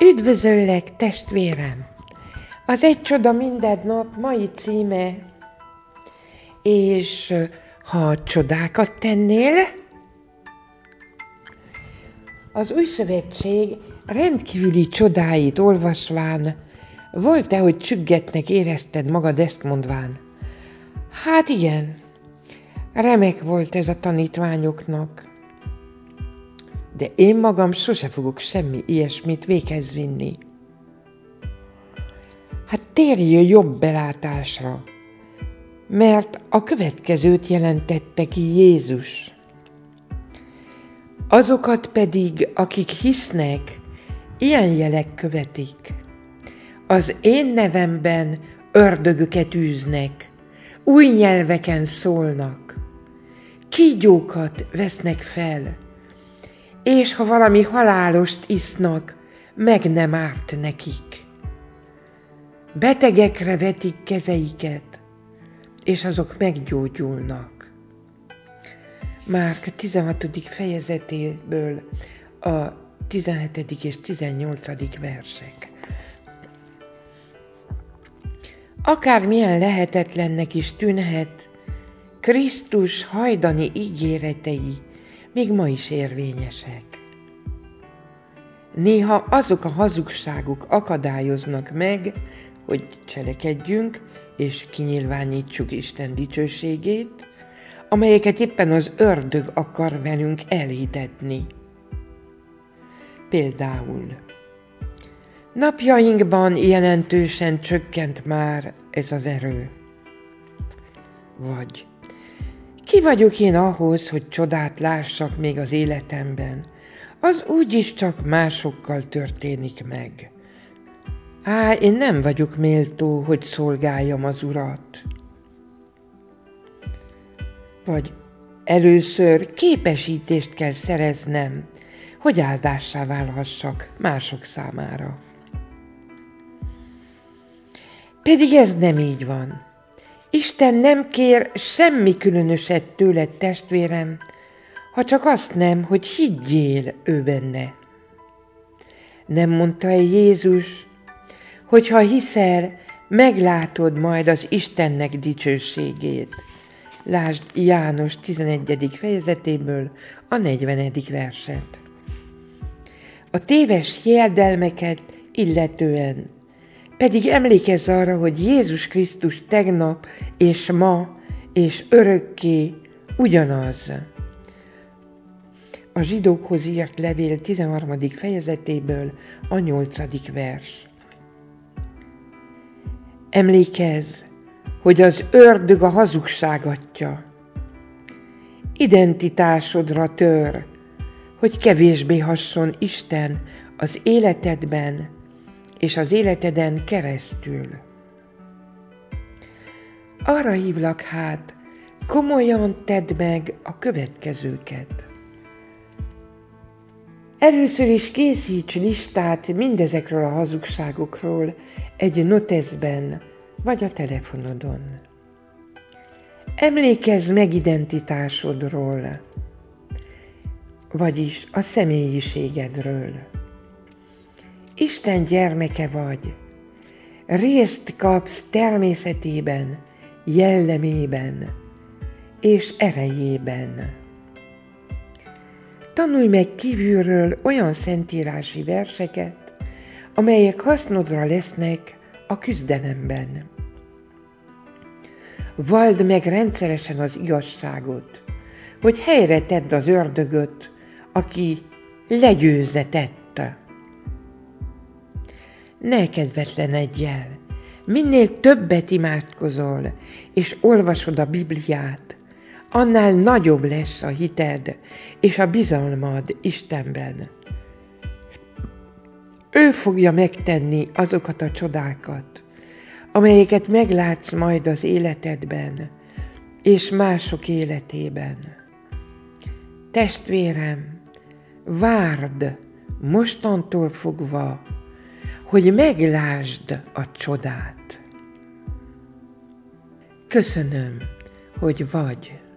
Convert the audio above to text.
Üdvözöllek, testvérem! Az Egy csoda minden nap mai címe, és ha csodákat tennél, az Új Szövetség rendkívüli csodáit olvasván, volt-e, hogy csüggetnek érezted magad ezt mondván? Hát igen, remek volt ez a tanítványoknak, de én magam sose fogok semmi ilyesmit véghez vinni. Hát térjél jobb belátásra, mert a következőt jelentette ki Jézus. Azokat pedig, akik hisznek, ilyen jelek követik. Az én nevemben ördögöket űznek, új nyelveken szólnak, kígyókat vesznek fel, és ha valami halálost isznak, meg nem árt nekik. Betegekre vetik kezeiket, és azok meggyógyulnak. Márk 16. fejezetéből a 17. és 18. versek. Akármilyen lehetetlennek is tűnhet, Krisztus hajdani ígéretei még ma is érvényesek. Néha azok a hazugságok akadályoznak meg, hogy cselekedjünk és kinyilvánítsuk Isten dicsőségét, amelyeket éppen az ördög akar velünk elhitetni. Például napjainkban jelentősen csökkent már ez az erő. Vagy ki vagyok én ahhoz, hogy csodát lássak még az életemben? Az úgyis csak másokkal történik meg. Én nem vagyok méltó, hogy szolgáljam az Urat. Vagy először képesítést kell szereznem, hogy áldássá válhassak mások számára. Pedig ez nem így van. Isten nem kér semmi különöset tőled, testvérem, ha csak azt nem, hogy higgyél ő benne. Nem mondta-e Jézus, hogy ha hiszel, meglátod majd az Istennek dicsőségét. Lásd János 11. fejezetéből a 40. verset. A téves hiedelmeket illetően pedig emlékezz arra, hogy Jézus Krisztus tegnap és ma és örökké ugyanaz. A zsidókhoz írt levél 13. fejezetéből a 8. vers. Emlékezz, hogy az ördög a hazugság atya. Identitásodra tör, hogy kevésbé hasson Isten az életedben és az életeden keresztül. Arra hívlak hát, komolyan tedd meg a következőket. Először is készíts listát mindezekről a hazugságokról egy noteszben vagy a telefonodon. Emlékezz meg identitásodról, vagyis a személyiségedről. Isten gyermeke vagy, részt kapsz természetében, jellemében és erejében. Tanulj meg kívülről olyan szentírási verseket, amelyek hasznodra lesznek a küzdelemben. Valld meg rendszeresen az igazságot, hogy helyre tedd az ördögöt, aki legyőzetett. Ne kedvetlenedj el, minél többet imádkozol és olvasod a Bibliát, annál nagyobb lesz a hited és a bizalmad Istenben. Ő fogja megtenni azokat a csodákat, amelyeket meglátsz majd az életedben és mások életében. Testvérem, várd mostantól fogva, hogy meglásd a csodát. Köszönöm, hogy vagy.